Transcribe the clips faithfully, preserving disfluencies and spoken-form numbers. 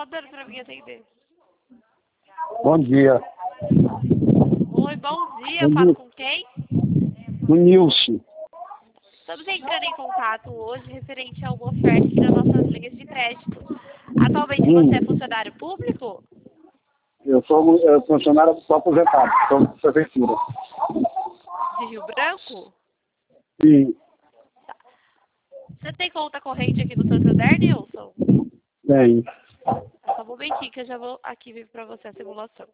só dando pra mim atender. Bom dia. Oi, bom dia. Eu falo com quem? O Nilson. Estamos entrando em contato hoje referente a uma oferta das nossas linhas de crédito. Atualmente Hum. você é funcionário público? Eu sou eh, funcionário só aposentado, sou da prefeitura. De Rio Branco? Sim, Você tem conta corrente aqui no Santander, Nilson? tem. É só um momentinho que eu já vou aqui ver pra você a simulação.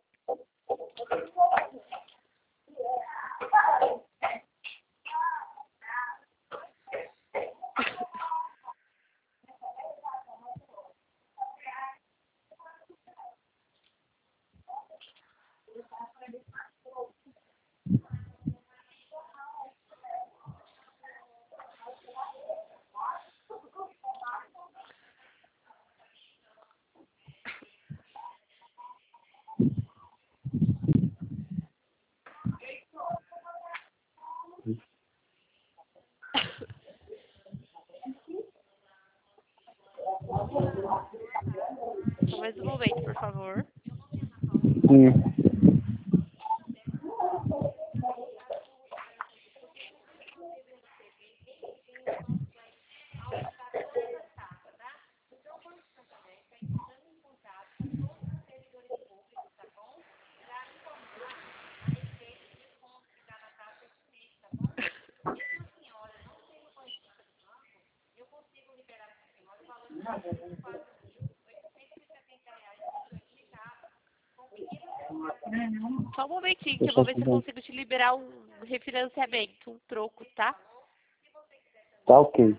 Só mais um momento, por favor. Sim. Só um momentinho que eu vou ver se eu consigo te liberar um refinanciamento, um troco, tá? Tá ok.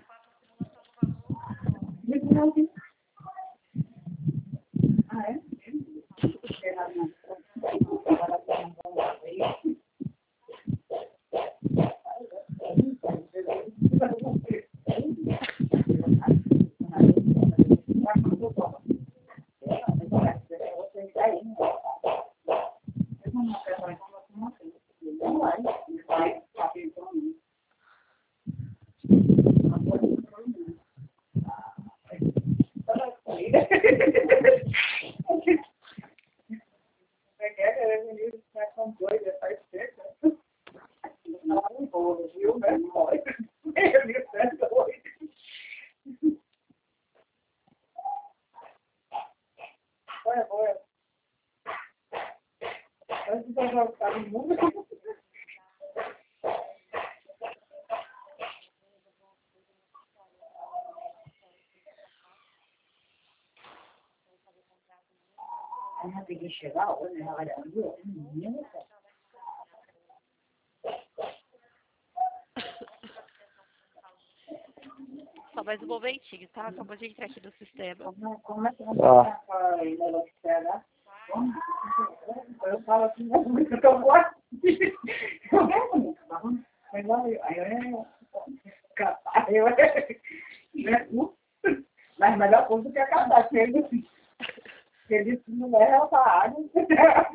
Só mais um momentinho, tá? Acabou de entrar aqui no sistema. Tá. Eu falo assim, não, muito que eu gosto. Eu gosto. Mas olha, aí eu é capaz, eu é. Mas melhor coisa que é casar com ele, assim. Ele não é essa área.